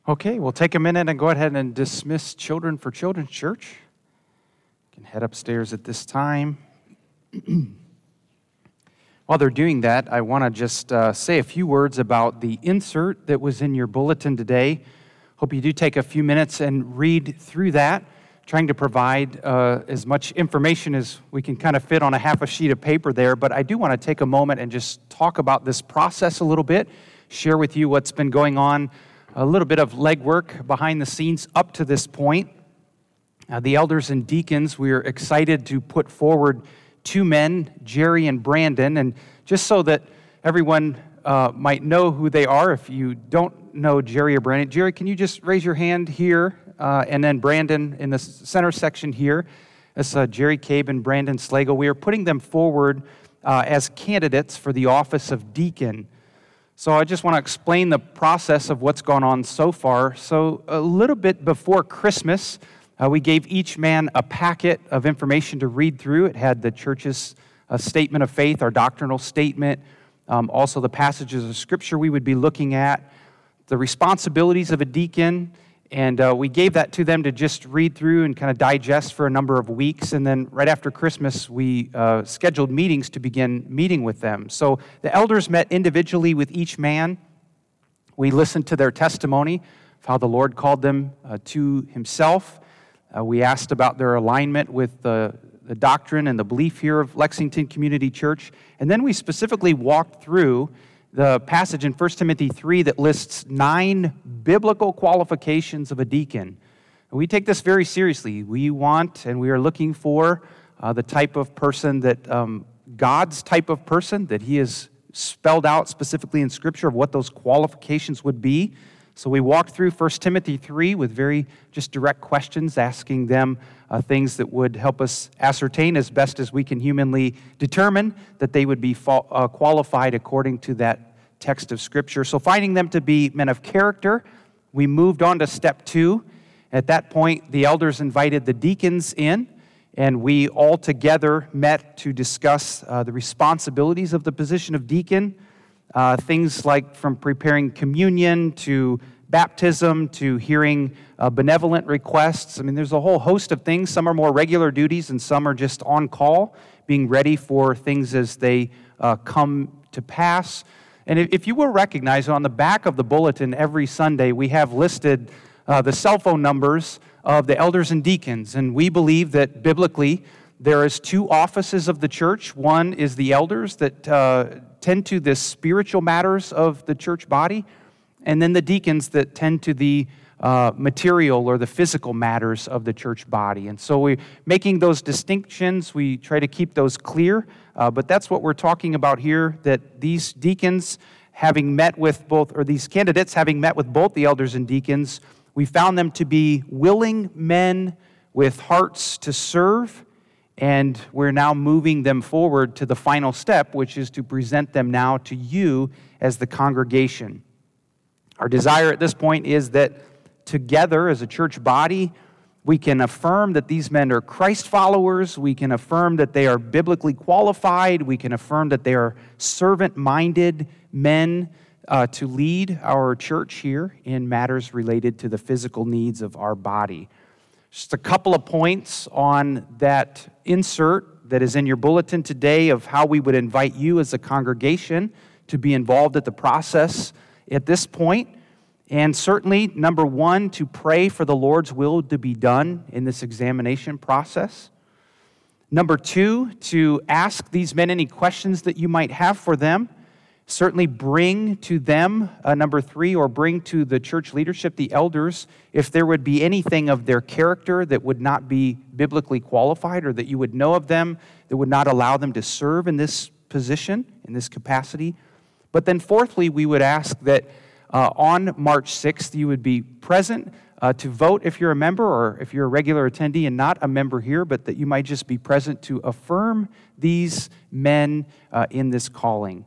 Okay, we'll take a minute and go ahead and dismiss Children for Children's Church. You can head upstairs at this time. While they're doing that, I want to just say a few words about the insert that was in your bulletin today. Hope you do take a few minutes and read through that, trying to provide as much information as we can kind of fit on a half a sheet of paper there. But I do want to take a moment and just talk about this process a little bit, share with you what's been going on, a little bit of legwork behind the scenes up to this point. The elders and deacons, we are excited to put forward two men, Jerry and Brandon, and just so that everyone might know who they are, if you don't know Jerry or Brandon, Jerry, can you just raise your hand here, and then Brandon in the center section here. That's Jerry Cabe and Brandon Slagle. We are putting them forward as candidates for the office of deacon. So I just want to explain the process of what's gone on so far. So a little bit before Christmas, we gave each man a packet of information to read through. It had the church's statement of faith, our doctrinal statement, also the passages of Scripture we would be looking at, the responsibilities of a deacon, and we gave that to them to just read through and kind of digest for a number of weeks. And then right after Christmas, we scheduled meetings to begin meeting with them. So the elders met individually with each man. We listened to their testimony of how the Lord called them to himself. We asked about their alignment with the doctrine and the belief here of Lexington Community Church. And then we specifically walked through the passage in 1 Timothy 3 that lists 9 biblical qualifications of a deacon. And we take this very seriously. We want and we are looking for the type of person that, God's type of person, that he has spelled out specifically in Scripture of what those qualifications would be. So we walked through 1 Timothy 3 with very just direct questions, asking them things that would help us ascertain as best as we can humanly determine that they would be qualified according to that text of Scripture. So finding them to be men of character, we moved on to step 2. At that point, the elders invited the deacons in, and we all together met to discuss the responsibilities of the position of deacon, things like from preparing communion to baptism to hearing benevolent requests. I mean, there's a whole host of things. Some are more regular duties and some are just on call, being ready for things as they come to pass. And if you will recognize, on the back of the bulletin every Sunday, we have listed the cell phone numbers of the elders and deacons. And we believe that biblically there is 2 offices of the church. One is the elders that tend to the spiritual matters of the church body, and then the deacons that tend to the material or the physical matters of the church body. And so we're making those distinctions. We try to keep those clear, but that's what we're talking about here, that these deacons having met with both, or these candidates having met with both the elders and deacons, we found them to be willing men with hearts to serve, and we're now moving them forward to the final step, which is to present them now to you as the congregation. Our desire at this point is that together as a church body, we can affirm that these men are Christ followers. We can affirm that they are biblically qualified. We can affirm that they are servant-minded men to lead our church here in matters related to the physical needs of our body. Just a couple of points on that insert that is in your bulletin today of how we would invite you as a congregation to be involved at the process at this point. And certainly, number 1, to pray for the Lord's will to be done in this examination process. Number 2, to ask these men any questions that you might have for them. Certainly bring to them, number 3, or bring to the church leadership, the elders, if there would be anything of their character that would not be biblically qualified or that you would know of them that would not allow them to serve in this position, in this capacity. But then fourthly, we would ask that on March 6th, you would be present to vote if you're a member or if you're a regular attendee and not a member here, but that you might just be present to affirm these men in this calling.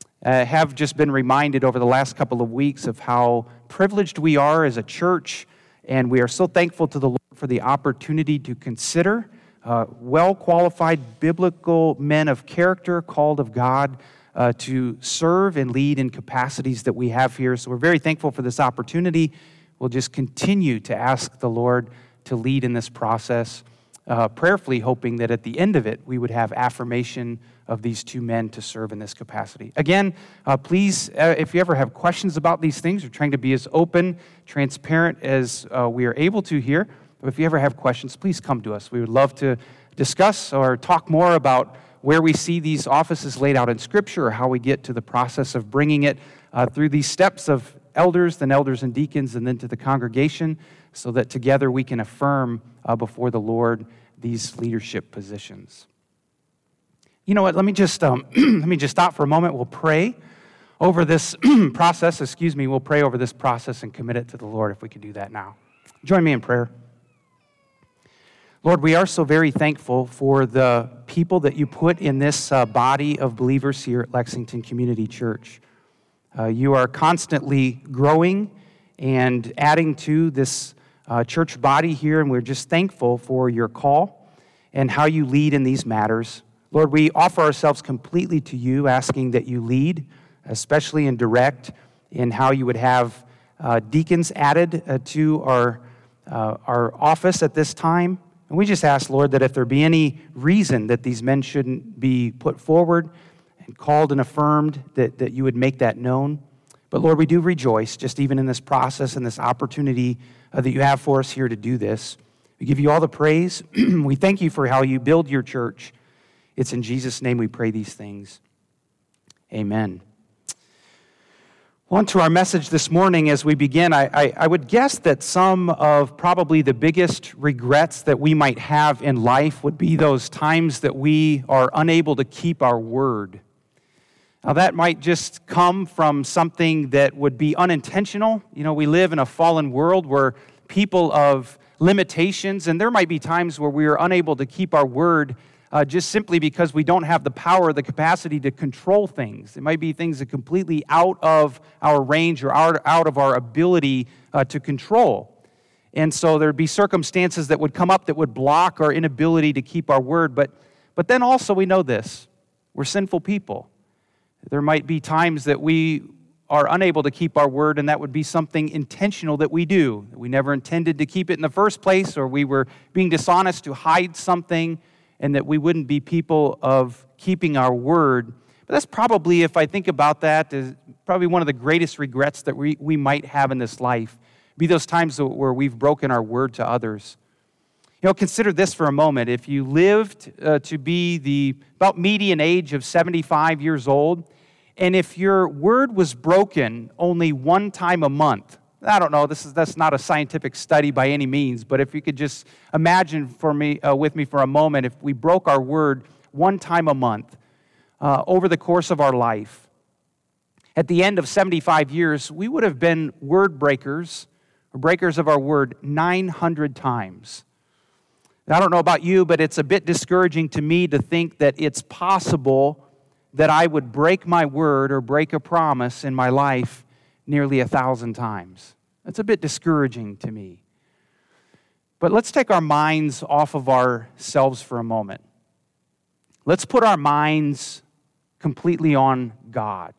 Have just been reminded over the last couple of weeks of how privileged we are as a church, and we are so thankful to the Lord for the opportunity to consider well-qualified biblical men of character, called of God, to serve and lead in capacities that we have here. So we're very thankful for this opportunity. we'll just continue to ask the Lord to lead in this process, prayerfully hoping that at the end of it, we would have affirmation of these two men to serve in this capacity. Again, please, if you ever have questions about these things, we're trying to be as open, transparent as we are able to here. But if you ever have questions, please come to us. We would love to discuss or talk more about where we see these offices laid out in Scripture, or how we get to the process of bringing it through these steps of elders, then elders and deacons, and then to the congregation, so that together we can affirm before the Lord these leadership positions. You know what? Let me just stop for a moment. We'll pray over this process. We'll pray over this process and commit it to the Lord if we can do that now. Join me in prayer. Lord, we are so very thankful for the people that you put in this body of believers here at Lexington Community Church. You are constantly growing and adding to this church body here, and we're just thankful for your call and how you lead in these matters. Lord, we offer ourselves completely to you, asking that you lead, especially and direct, in how you would have deacons added to our office at this time. And we just ask, Lord, that if there be any reason that these men shouldn't be put forward and called and affirmed, that you would make that known. But Lord, we do rejoice just even in this process and this opportunity that you have for us here to do this. We give you all the praise. We thank you for how you build your church. It's in Jesus' name we pray these things. Amen. On to our message this morning as we begin. I would guess that some of probably the biggest regrets that we might have in life would be those times that we are unable to keep our word. Now that might just come from something that would be unintentional. You know, we live in a fallen world where people of limitations, and there might be times where we are unable to keep our word just simply because we don't have the power or the capacity to control things. It might be things that are completely out of our range or out of our ability to control. And so there'd be circumstances that would come up that would block our inability to keep our word. But then also we know this. We're sinful people. There might be times that we are unable to keep our word, and that would be something intentional that we do. We never intended to keep it in the first place, or we were being dishonest to hide something, and that we wouldn't be people of keeping our word. But that's probably, if I think about that, is probably one of the greatest regrets that we might have in this life. Be those times where we've broken our word to others. You know, consider this for a moment. If you lived to be the about median age of 75 years old, and if your word was broken only one time a month, I don't know, that's not a scientific study by any means, but if you could just imagine with me for a moment, if we broke our word one time a month over the course of our life, at the end of 75 years, we would have been word breakers, or breakers of our word, 900 times. I don't know about you, but it's a bit discouraging to me to think that it's possible that I would break my word or break a promise in my life nearly 1,000 times. That's a bit discouraging to me. But let's take our minds off of ourselves for a moment. Let's put our minds completely on God.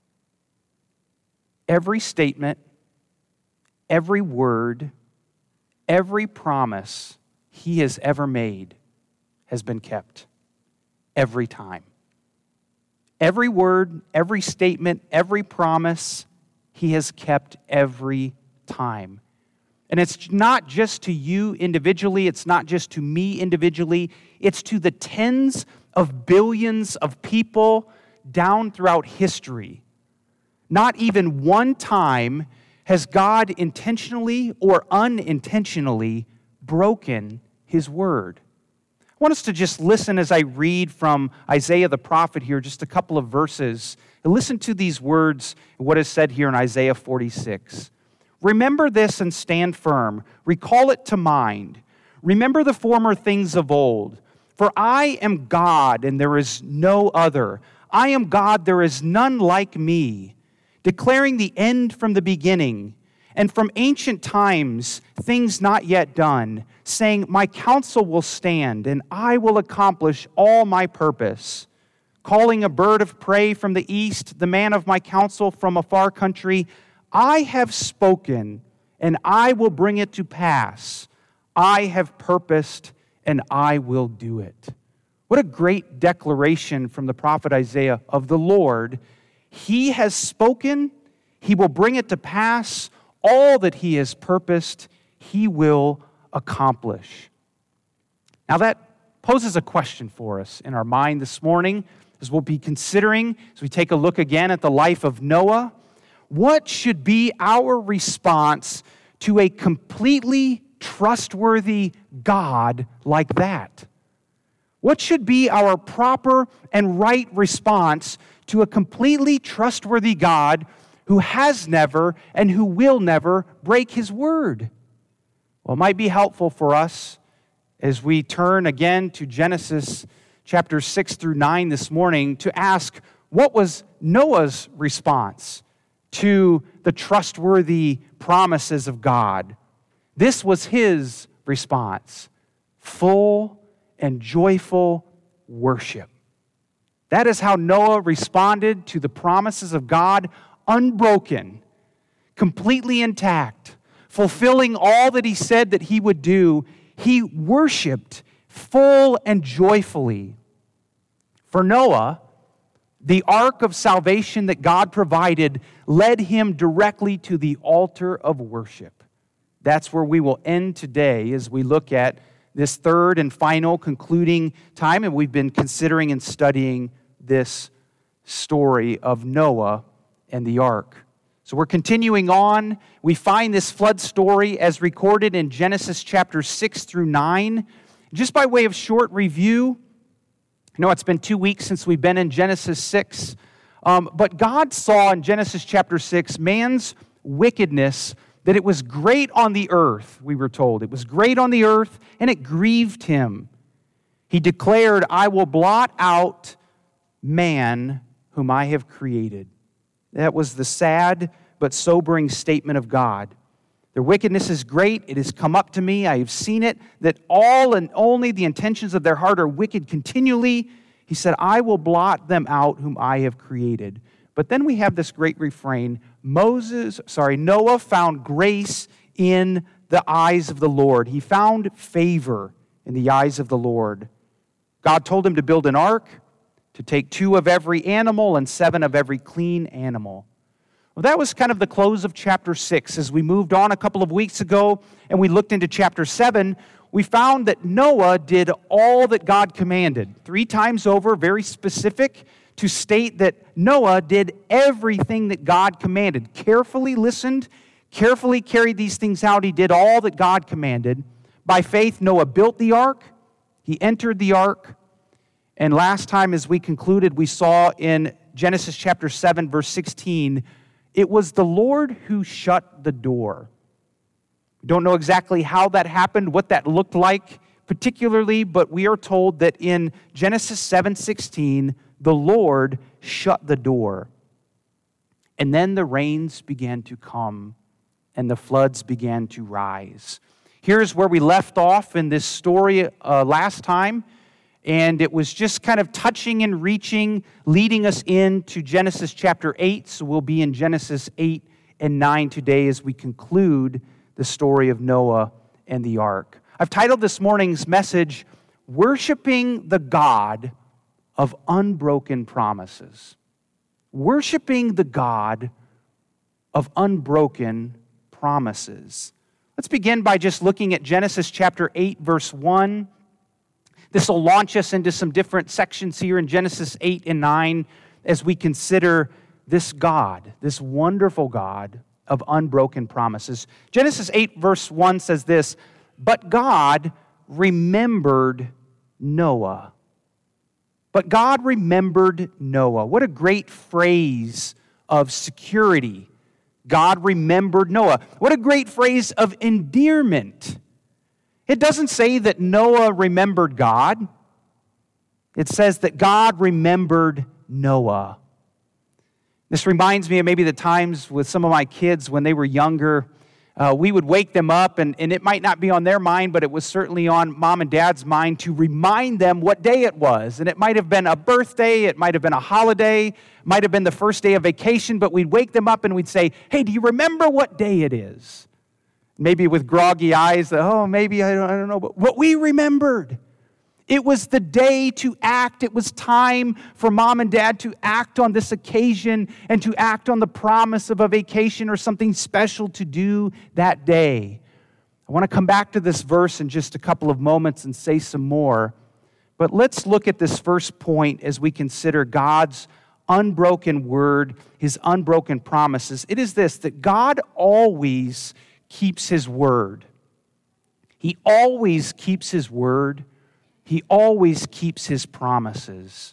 Every statement, every word, every promise He has ever made has been kept every time. Every word, every statement, every promise, He has kept every time. And it's not just to you individually, it's not just to me individually, it's to the tens of billions of people down throughout history. Not even one time has God intentionally or unintentionally broken His word. I want us to just listen as I read from Isaiah the prophet here, just a couple of verses. And listen to these words, what is said here in Isaiah 46. Remember this and stand firm. Recall it to mind. Remember the former things of old. For I am God and there is no other. I am God, there is none like me. Declaring the end from the beginning, and from ancient times things not yet done, saying, my counsel will stand, and I will accomplish all my purpose. Calling a bird of prey from the east, the man of my counsel from a far country, I have spoken, and I will bring it to pass. I have purposed, and I will do it. What a great declaration from the prophet Isaiah of the Lord. He has spoken, He will bring it to pass. All that He has purposed, He will accomplish. Now that poses a question for us in our mind this morning, as we'll be considering, as we take a look again at the life of Noah. What should be our response to a completely trustworthy God like that? What should be our proper and right response to a completely trustworthy God who has never and who will never break His word? Well, it might be helpful for us as we turn again to Genesis chapter 6 through 9 this morning to ask, what was Noah's response to the trustworthy promises of God? This was his response: full and joyful worship. That is how Noah responded to the promises of God, unbroken, completely intact, fulfilling all that He said that He would do. He worshiped full and joyfully. For Noah, the ark of salvation that God provided led him directly to the altar of worship. That's where we will end today as we look at this third and final concluding time, and we've been considering and studying this story of Noah and the ark. So we're continuing on. We find this flood story as recorded in Genesis chapter 6 through 9. Just by way of short review, I know it's been 2 weeks since we've been in Genesis 6, but God saw in Genesis chapter 6 man's wickedness, that it was great on the earth, we were told. It was great on the earth, and it grieved Him. He declared, I will blot out man whom I have created. That was the sad but sobering statement of God. Their wickedness is great. It has come up to me. I have seen it, that all and only the intentions of their heart are wicked continually. He said, I will blot them out whom I have created. But then we have this great refrain, Noah found grace in the eyes of the Lord. He found favor in the eyes of the Lord. God told him to build an ark, to take 2 of every animal and 7 of every clean animal. Well, that was kind of the close of chapter 6. As we moved on a couple of weeks ago and we looked into chapter 7, we found that Noah did all that God commanded. 3 times over, very specific, to state that Noah did everything that God commanded. Carefully listened, carefully carried these things out. He did all that God commanded. By faith, Noah built the ark. He entered the ark. And last time, as we concluded, we saw in Genesis chapter 7, verse 16, it was the Lord who shut the door. We don't know exactly how that happened, what that looked like particularly, but we are told that in Genesis 7:16, the Lord shut the door. And then the rains began to come, and the floods began to rise. Here's where we left off in this story last time. And it was just kind of touching and reaching, leading us into Genesis chapter 8. So we'll be in Genesis 8 and 9 today as we conclude the story of Noah and the ark. I've titled this morning's message, Worshiping the God of Unbroken Promises. Worshiping the God of unbroken promises. Let's begin by just looking at Genesis chapter 8, verse 1. This will launch us into some different sections here in Genesis 8 and 9 as we consider this God, this wonderful God of unbroken promises. Genesis 8 verse 1 says this, but God remembered Noah. But God remembered Noah. What a great phrase of security. God remembered Noah. What a great phrase of endearment. It doesn't say that Noah remembered God. It says that God remembered Noah. This reminds me of maybe the times with some of my kids when they were younger. We would wake them up, and it might not be on their mind, but it was certainly on mom and dad's mind to remind them what day it was. And it might have been a birthday, it might have been a holiday, it might have been the first day of vacation, but we'd wake them up and we'd say, hey, do you remember what day it is? maybe with groggy eyes, maybe I don't know. But what we remembered, it was the day to act. It was time for mom and dad to act on this occasion and to act on the promise of a vacation or something special to do that day. I want to come back to this verse in just a couple of moments and say some more. But let's look at this first point as we consider God's unbroken word, His unbroken promises. It is this, that God always keeps His word. He always keeps His word. He always keeps His promises.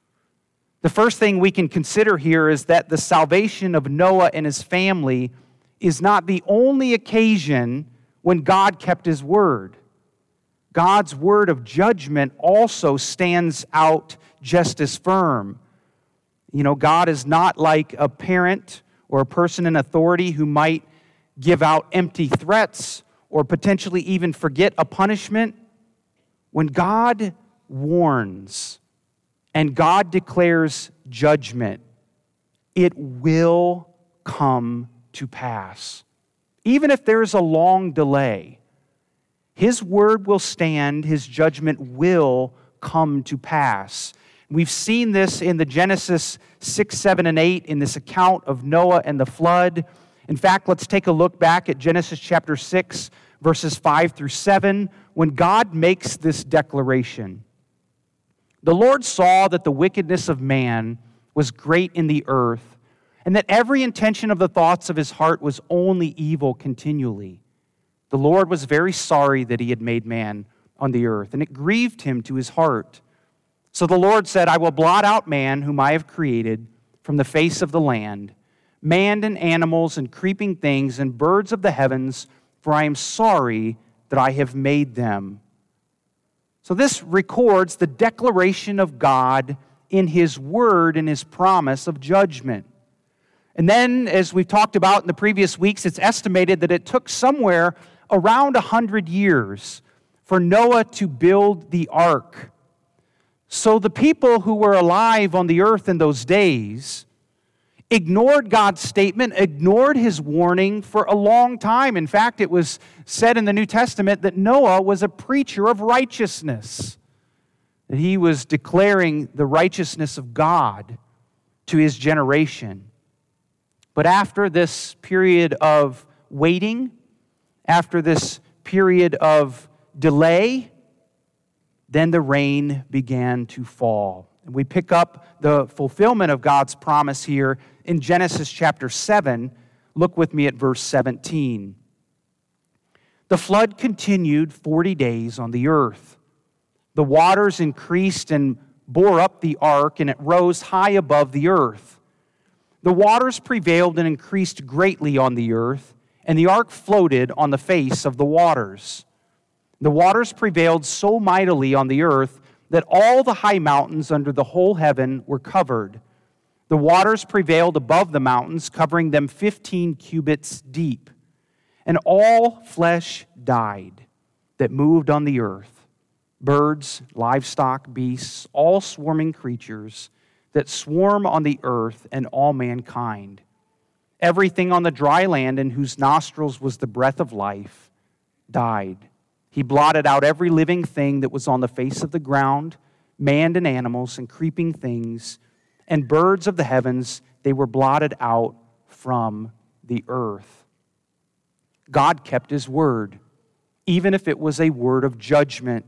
The first thing we can consider here is that the salvation of Noah and his family is not the only occasion when God kept His word. God's word of judgment also stands out just as firm. You know, God is not like a parent or a person in authority who might give out empty threats or potentially even forget a punishment. When God warns and God declares judgment, it will come to pass. Even if there's a long delay, His word will stand, His judgment will come to pass. We've seen this in the Genesis 6, 7, and 8 in this account of Noah and the flood. In fact, let's take a look back at Genesis chapter 6, verses 5 through 7, when God makes this declaration. The Lord saw that the wickedness of man was great in the earth, and that every intention of the thoughts of his heart was only evil continually. The Lord was very sorry that He had made man on the earth, and it grieved Him to His heart. So the Lord said, I will blot out man whom I have created from the face of the land, man and animals and creeping things and birds of the heavens, for I am sorry that I have made them. So this records the declaration of God in His word and His promise of judgment. And then, as we've talked about in the previous weeks, it's estimated that it took somewhere around 100 years for Noah to build the ark. So the people who were alive on the earth in those days ignored God's statement, ignored His warning for a long time. In fact, it was said in the New Testament that Noah was a preacher of righteousness, that he was declaring the righteousness of God to his generation. But after this period of waiting, after this period of delay, then the rain began to fall. And we pick up the fulfillment of God's promise here in Genesis chapter 7. Look with me at verse 17. The flood continued 40 days on the earth. The waters increased and bore up the ark, and it rose high above the earth. The waters prevailed and increased greatly on the earth, and the ark floated on the face of the waters. The waters prevailed so mightily on the earth that all the high mountains under the whole heaven were covered. The waters prevailed above the mountains, covering them 15 cubits deep. And all flesh died that moved on the earth, birds, livestock, beasts, all swarming creatures that swarm on the earth, and all mankind. Everything on the dry land in whose nostrils was the breath of life died. He blotted out every living thing that was on the face of the ground, man and animals and creeping things, and birds of the heavens. They were blotted out from the earth. God kept His word, even if it was a word of judgment.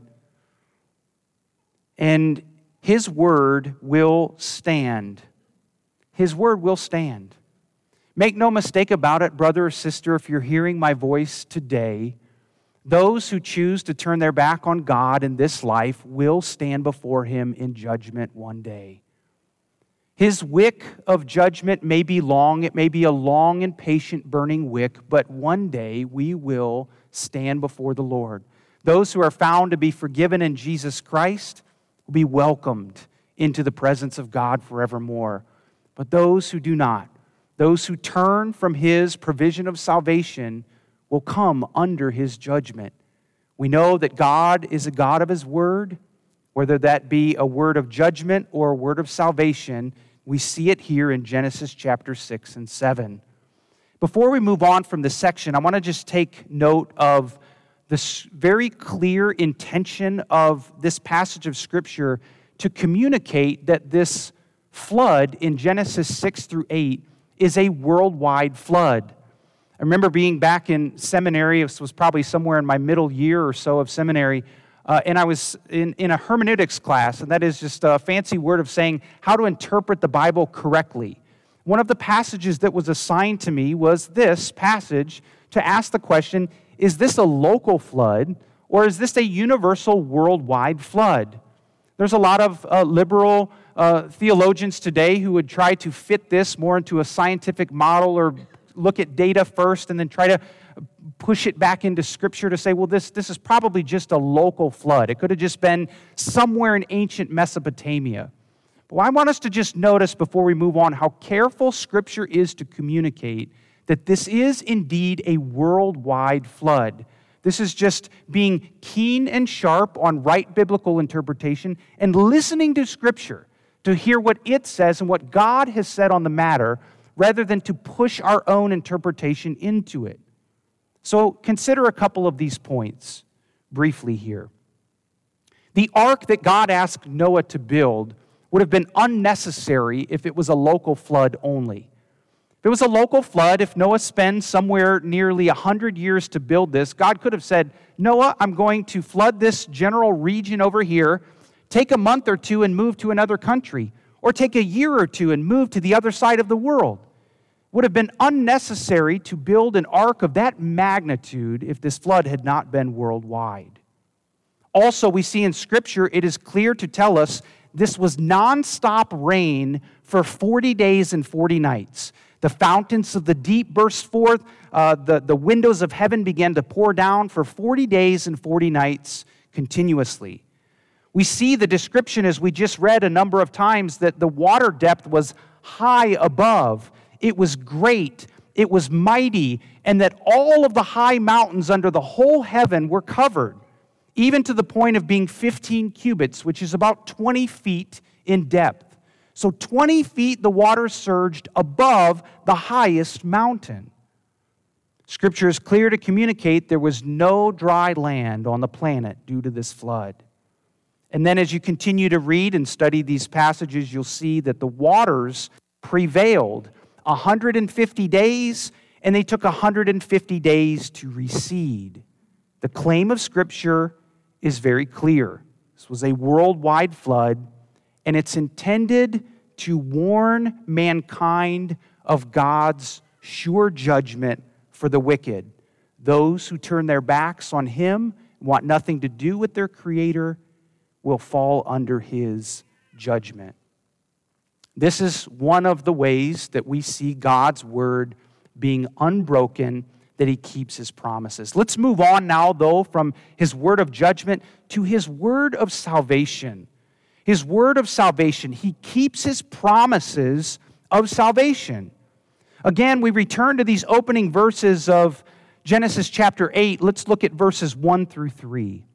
And His word will stand. His word will stand. Make no mistake about it, brother or sister, if you're hearing my voice today, those who choose to turn their back on God in this life will stand before Him in judgment one day. His wick of judgment may be long. It may be a long and patient burning wick, but one day we will stand before the Lord. Those who are found to be forgiven in Jesus Christ will be welcomed into the presence of God forevermore. But those who do not, those who turn from His provision of salvation, will come under His judgment. We know that God is a God of His word, whether that be a word of judgment or a word of salvation. We see it here in Genesis chapter 6 and 7. Before we move on from this section, I want to just take note of this very clear intention of this passage of Scripture to communicate that this flood in Genesis 6 through 8 is a worldwide flood. I remember being back in seminary. This was probably somewhere in my middle year or so of seminary, and I was in a hermeneutics class, and that is just a fancy word of saying how to interpret the Bible correctly. One of the passages that was assigned to me was this passage to ask the question, is this a local flood, or is this a universal worldwide flood? There's a lot of liberal theologians today who would try to fit this more into a scientific model or look at data first and then try to push it back into Scripture to say, well, this is probably just a local flood. It could have just been somewhere in ancient Mesopotamia. But I want us to just notice before we move on how careful Scripture is to communicate that this is indeed a worldwide flood. This is just being keen and sharp on right biblical interpretation and listening to Scripture to hear what it says and what God has said on the matter, rather than to push our own interpretation into it. So consider a couple of these points briefly here. The ark that God asked Noah to build would have been unnecessary if it was a local flood only. If it was a local flood, if Noah spends somewhere nearly 100 years to build this, God could have said, Noah, I'm going to flood this general region over here, take a month or two and move to another country, or take a year or two and move to the other side of the world. It would have been unnecessary to build an ark of that magnitude if this flood had not been worldwide. Also, we see in Scripture, it is clear to tell us this was nonstop rain for 40 days and 40 nights. The fountains of the deep burst forth. The windows of heaven began to pour down for 40 days and 40 nights continuously. We see the description, as we just read a number of times, that the water depth was high above. It was great. It was mighty. And that all of the high mountains under the whole heaven were covered, even to the point of being 15 cubits, which is about 20 feet in depth. So 20 feet the water surged above the highest mountain. Scripture is clear to communicate there was no dry land on the planet due to this flood. And then as you continue to read and study these passages, you'll see that the waters prevailed 150 days, and they took 150 days to recede. The claim of Scripture is very clear. This was a worldwide flood, and it's intended to warn mankind of God's sure judgment for the wicked. Those who turn their backs on Him, want nothing to do with their Creator, will fall under His judgment. This is one of the ways that we see God's Word being unbroken, that He keeps His promises. Let's move on now, though, from His word of judgment to His word of salvation. His word of salvation. He keeps His promises of salvation. Again, we return to these opening verses of Genesis chapter 8. Let's look at verses 1 through 3.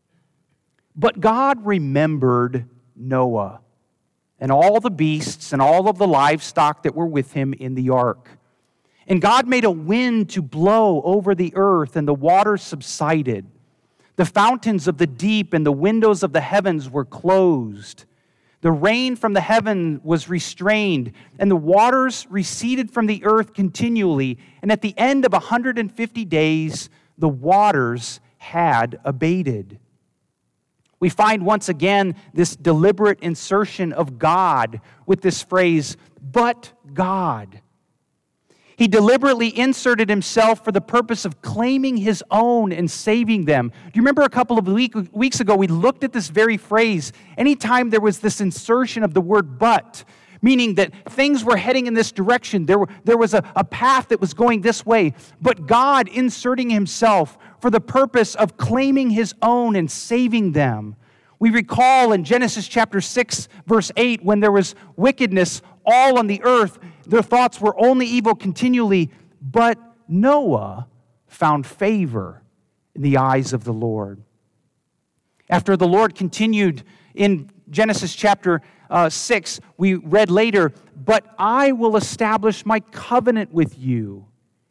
But God remembered Noah and all the beasts and all of the livestock that were with him in the ark. And God made a wind to blow over the earth, and the waters subsided. The fountains of the deep and the windows of the heavens were closed. The rain from the heaven was restrained, and the waters receded from the earth continually. And at the end of 150 days, the waters had abated. We find once again this deliberate insertion of God with this phrase, but God. He deliberately inserted Himself for the purpose of claiming His own and saving them. Do you remember a couple of weeks ago we looked at this very phrase? Anytime there was this insertion of the word but, meaning that things were heading in this direction, there was a path that was going this way, but God inserting Himself for the purpose of claiming His own and saving them. We recall in Genesis chapter 6, verse 8, when there was wickedness all on the earth, their thoughts were only evil continually, but Noah found favor in the eyes of the Lord. After the Lord continued in Genesis chapter 6, we read later, but I will establish my covenant with you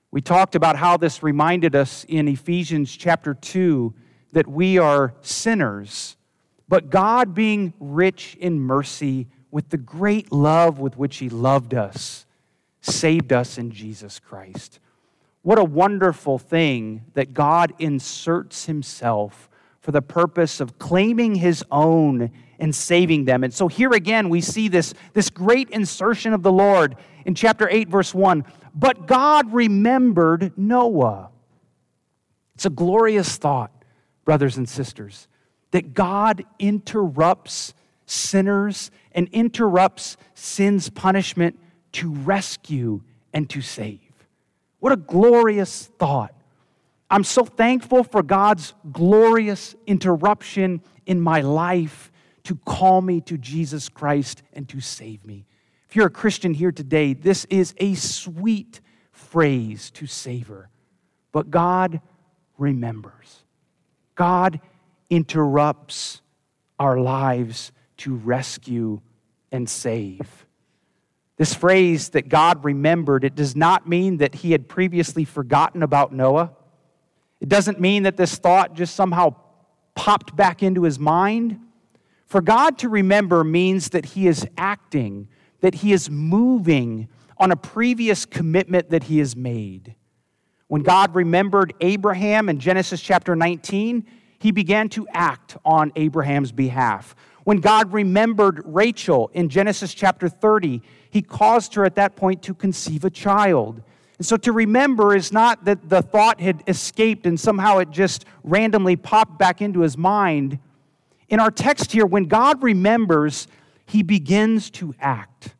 We talked about how this reminded us in Ephesians chapter 2 that we are sinners, but God, being rich in mercy, with the great love with which He loved us, saved us in Jesus Christ. What a wonderful thing that God inserts Himself for the purpose of claiming His own and saving them. And so here again we see this great insertion of the Lord in chapter 8, verse 1. But God remembered Noah. It's a glorious thought, brothers and sisters, that God interrupts sinners and interrupts sin's punishment to rescue and to save. What a glorious thought. I'm so thankful for God's glorious interruption in my life to call me to Jesus Christ and to save me. If you're a Christian here today, this is a sweet phrase to savor. But God remembers. God interrupts our lives to rescue and save. This phrase that God remembered, it does not mean that He had previously forgotten about Noah. It doesn't mean that this thought just somehow popped back into his mind. For God to remember means that He is acting, that He is moving on a previous commitment that He has made. When God remembered Abraham in Genesis chapter 19, He began to act on Abraham's behalf. When God remembered Rachel in Genesis chapter 30, He caused her at that point to conceive a child. And so to remember is not that the thought had escaped and somehow it just randomly popped back into his mind. In our text here, when God remembers, He begins to act.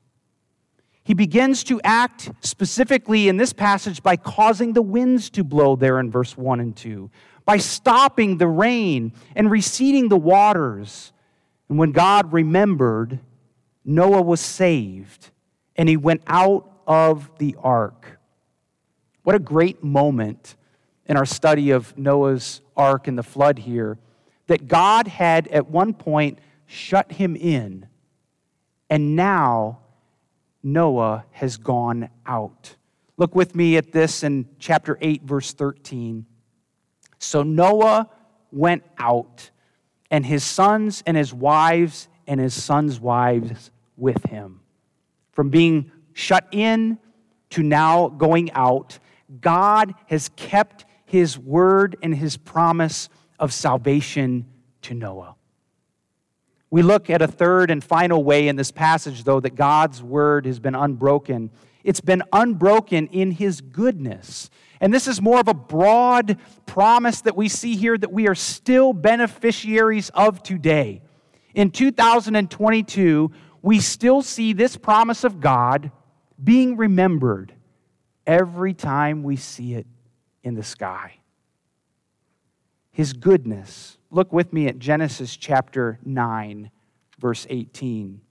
He begins to act specifically in this passage by causing the winds to blow there in verse 1 and 2, by stopping the rain and receding the waters. And when God remembered, Noah was saved, and he went out of the ark. What a great moment in our study of Noah's ark and the flood here, that God had at one point shut him in, and now Noah has gone out. Look with me at this in chapter 8, verse 13. So Noah went out, and his sons and his wives and his sons' wives with him. From being shut in to now going out, God has kept His word and His promise of salvation to Noah. We look at a third and final way in this passage, though, that God's word has been unbroken. It's been unbroken in His goodness. And this is more of a broad promise that we see here that we are still beneficiaries of today. In 2022, we still see this promise of God being remembered every time we see it in the sky. His goodness. Look with me at Genesis chapter 9, verse 18.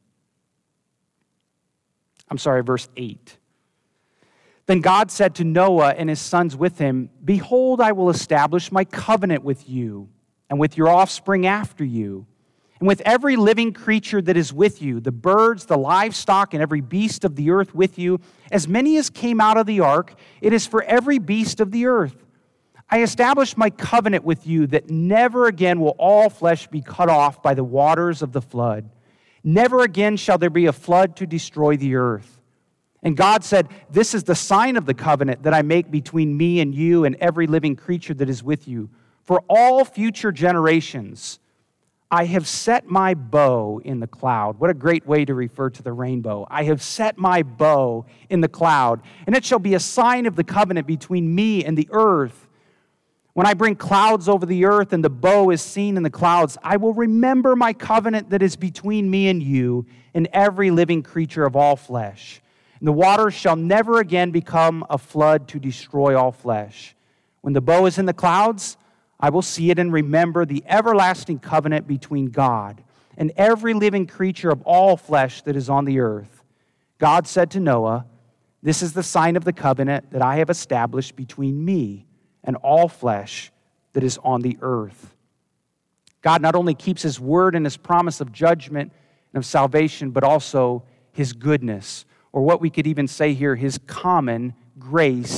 Verse 8. Then God said to Noah and his sons with him, Behold, I will establish my covenant with you and with your offspring after you, and with every living creature that is with you, the birds, the livestock, and every beast of the earth with you, as many as came out of the ark, it is for every beast of the earth. I establish my covenant with you that never again will all flesh be cut off by the waters of the flood. Never again shall there be a flood to destroy the earth. And God said, This is the sign of the covenant that I make between me and you and every living creature that is with you. For all future generations, I have set my bow in the cloud. What a great way to refer to the rainbow. I have set my bow in the cloud, and it shall be a sign of the covenant between me and the earth. When I bring clouds over the earth and the bow is seen in the clouds, I will remember my covenant that is between me and you and every living creature of all flesh. And the waters shall never again become a flood to destroy all flesh. When the bow is in the clouds, I will see it and remember the everlasting covenant between God and every living creature of all flesh that is on the earth. God said to Noah, This is the sign of the covenant that I have established between me and all flesh that is on the earth. God not only keeps His word and His promise of judgment and of salvation, but also His goodness, or what we could even say here, His common grace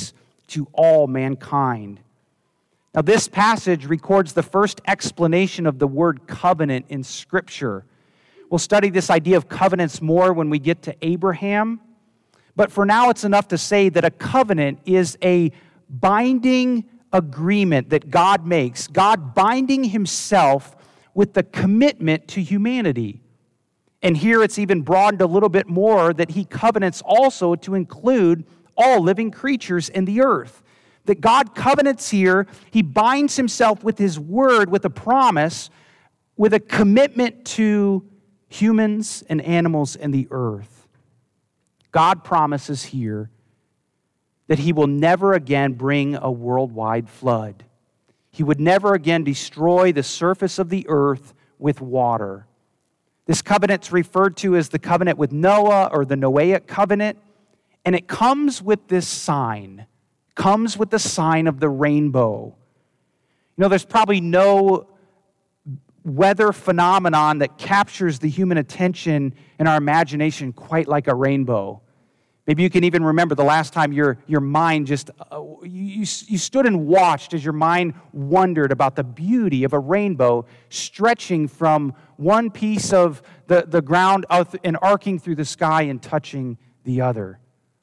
to all mankind. Now, this passage records the first explanation of the word covenant in Scripture. We'll study this idea of covenants more when we get to Abraham. But for now, it's enough to say that a covenant is a binding agreement that God makes, God binding himself with the commitment to humanity. And here it's even broadened a little bit more that he covenants also to include all living creatures in the earth. That God covenants here, he binds himself with his word, with a promise, with a commitment to humans and animals in the earth. God promises here that he will never again bring a worldwide flood. He would never again destroy the surface of the earth with water. This covenant's referred to as the covenant with Noah or the Noahic covenant, and it comes with this sign. Comes with the sign of the rainbow. You know, there's probably no weather phenomenon that captures the human attention and our imagination quite like a rainbow. Maybe you can even remember the last time your mind just, you stood and watched as your mind wondered about the beauty of a rainbow stretching from one piece of the ground and arcing through the sky and touching the other.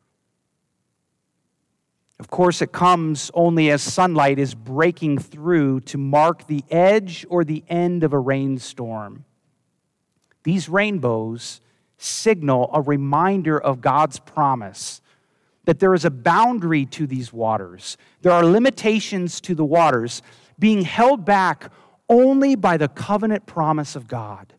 Of course, it comes only as sunlight is breaking through to mark the edge or the end of a rainstorm. These rainbows signal a reminder of God's promise that there is a boundary to these waters. There are limitations to the waters being held back only by the covenant promise of God.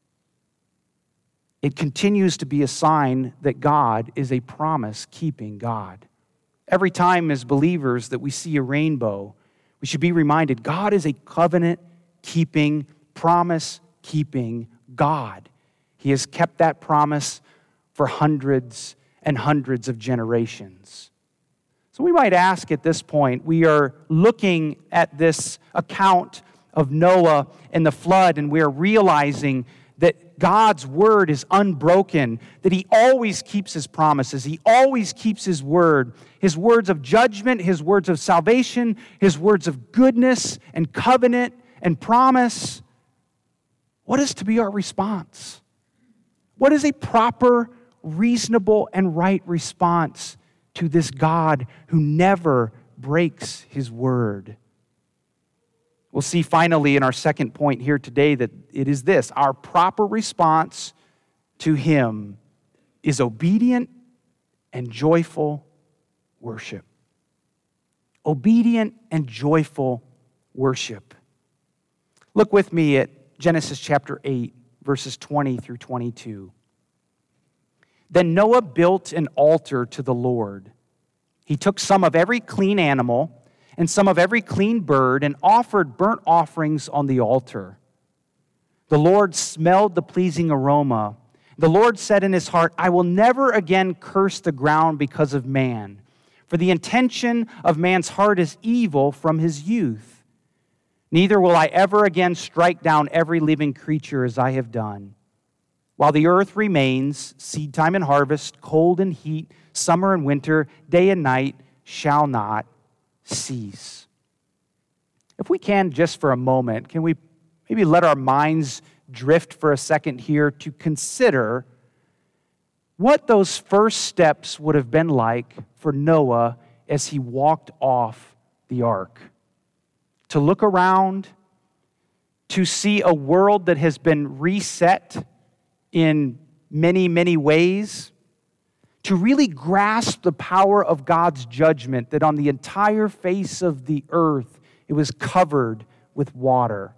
It continues to be a sign that God is a promise-keeping God. Every time as believers that we see a rainbow, we should be reminded God is a covenant-keeping, promise-keeping God. He has kept that promise for hundreds and hundreds of generations. So we might ask at this point, we are looking at this account of Noah and the flood, and we are realizing that God's word is unbroken, that he always keeps his promises, he always keeps his word, his words of judgment, his words of salvation, his words of goodness and covenant and promise. What is to be our response? What is a proper, reasonable, and right response to this God who never breaks his word? We'll see finally in our second point here today that it is this: our proper response to him is obedient and joyful worship. Obedient and joyful worship. Look with me at Genesis chapter 8, verses 20 through 22. Then Noah built an altar to the Lord. He took some of every clean animal and some of every clean bird, and offered burnt offerings on the altar. The Lord smelled the pleasing aroma. The Lord said in his heart, I will never again curse the ground because of man, for the intention of man's heart is evil from his youth. Neither will I ever again strike down every living creature as I have done. While the earth remains, seed time and harvest, cold and heat, summer and winter, day and night shall not cease. If we can, just for a moment, can we maybe let our minds drift for a second here to consider what those first steps would have been like for Noah as he walked off the ark? To look around, to see a world that has been reset in many, many ways, to really grasp the power of God's judgment, that on the entire face of the earth, it was covered with water.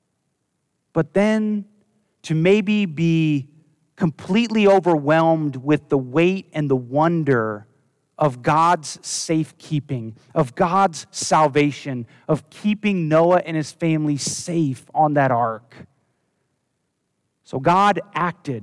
But then to maybe be completely overwhelmed with the weight and the wonder of God's safekeeping, of God's salvation, of keeping Noah and his family safe on that ark. So God acted.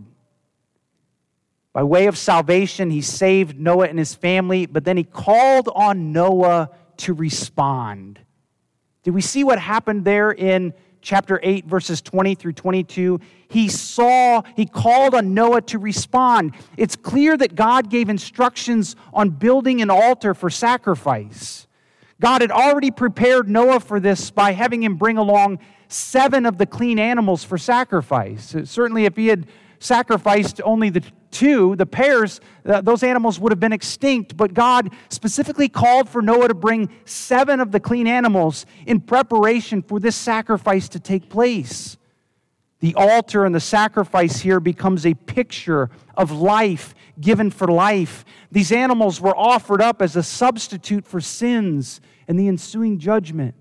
By way of salvation, he saved Noah and his family, but then he called on Noah to respond. Did we see what happened there in chapter 8, verses 20 through 22, he called on Noah to respond. It's clear that God gave instructions on building an altar for sacrifice. God had already prepared Noah for this by having him bring along 7 of the clean animals for sacrifice. Certainly, if he had sacrificed only the 2, the pairs, those animals would have been extinct. But God specifically called for Noah to bring 7 of the clean animals in preparation for this sacrifice to take place. The altar and the sacrifice here becomes a picture of life given for life. These animals were offered up as a substitute for sins and the ensuing judgment.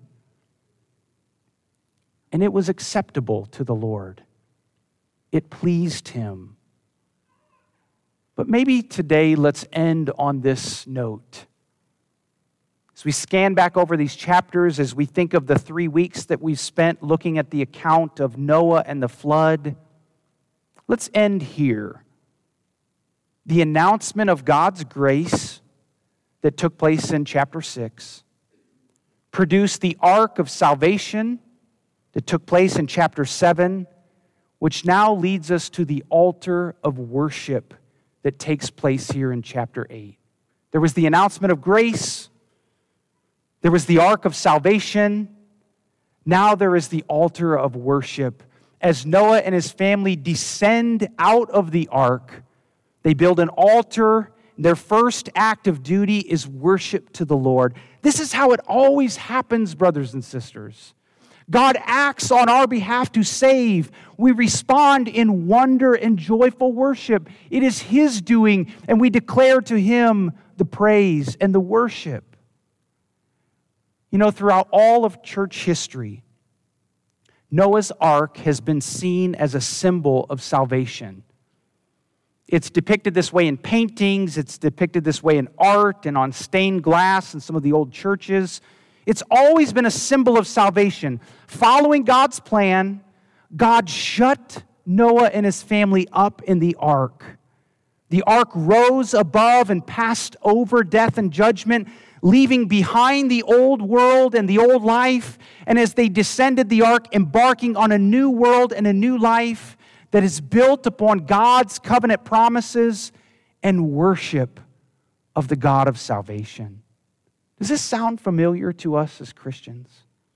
And it was acceptable to the Lord. It pleased him. But maybe today let's end on this note. As we scan back over these chapters, as we think of the 3 weeks that we've spent looking at the account of Noah and the flood, let's end here. The announcement of God's grace that took place in chapter 6 produced the ark of salvation that took place in chapter 7, which now leads us to the altar of worship that takes place here in chapter 8. There was the announcement of grace. There was the ark of salvation. Now there is the altar of worship. As Noah and his family descend out of the ark, they build an altar. Their first act of duty is worship to the Lord. This is how it always happens, brothers and sisters. God acts on our behalf to save. We respond in wonder and joyful worship. It is His doing, and we declare to Him the praise and the worship. You know, throughout all of church history, Noah's Ark has been seen as a symbol of salvation. It's depicted this way in paintings, it's depicted this way in art and on stained glass in some of the old churches. It's always been a symbol of salvation. Following God's plan, God shut Noah and his family up in the ark. The ark rose above and passed over death and judgment, leaving behind the old world and the old life. And as they descended the ark, embarking on a new world and a new life that is built upon God's covenant promises and worship of the God of salvation. Does this sound familiar to us as Christians?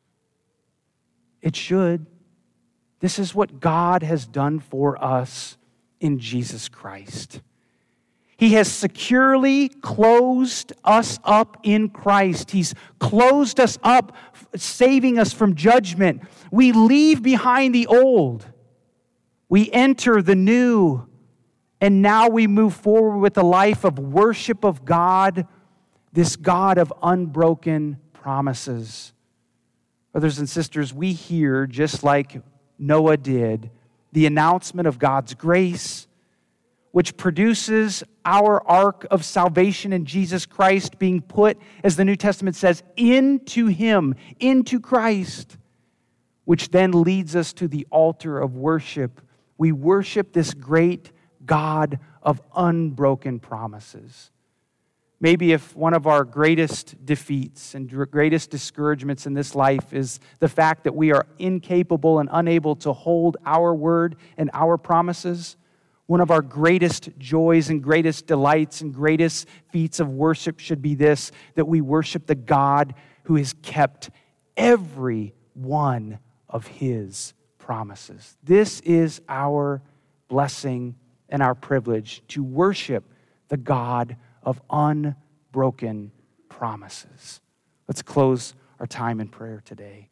It should. This is what God has done for us in Jesus Christ. He has securely closed us up in Christ. He's closed us up, saving us from judgment. We leave behind the old. We enter the new. And now we move forward with a life of worship of God, this God of unbroken promises. Brothers and sisters, we hear, just like Noah did, the announcement of God's grace, which produces our ark of salvation in Jesus Christ being put, as the New Testament says, into Him, into Christ, which then leads us to the altar of worship. We worship this great God of unbroken promises. Maybe if one of our greatest defeats and greatest discouragements in this life is the fact that we are incapable and unable to hold our word and our promises, one of our greatest joys and greatest delights and greatest feats of worship should be this, that we worship the God who has kept every one of His promises. This is our blessing and our privilege, to worship the God of unbroken promises. Let's close our time in prayer today.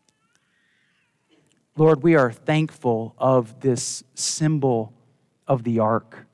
Lord, we are thankful of this symbol of the ark,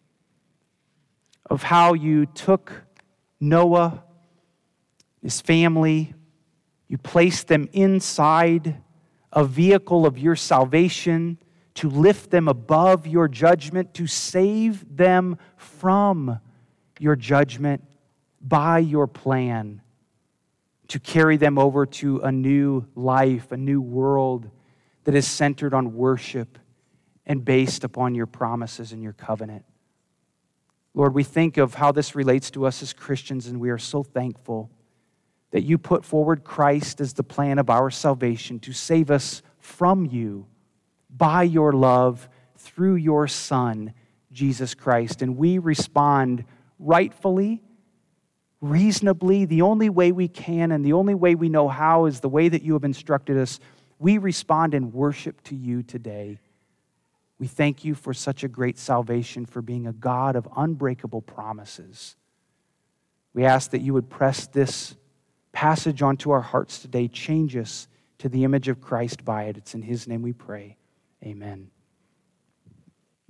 of how you took Noah, his family, you placed them inside a vehicle of your salvation to lift them above your judgment, to save them from your judgment by your plan, to carry them over to a new life, a new world that is centered on worship and based upon your promises and your covenant. Lord, we think of how this relates to us as Christians, and we are so thankful that you put forward Christ as the plan of our salvation to save us from you by your love through your Son, Jesus Christ. And we respond rightfully, reasonably, the only way we can and the only way we know how is the way that you have instructed us. We respond in worship to you today. We thank you for such a great salvation, for being a God of unbreakable promises. We ask that you would press this passage onto our hearts today, change us to the image of Christ by it. It's in His name we pray. Amen.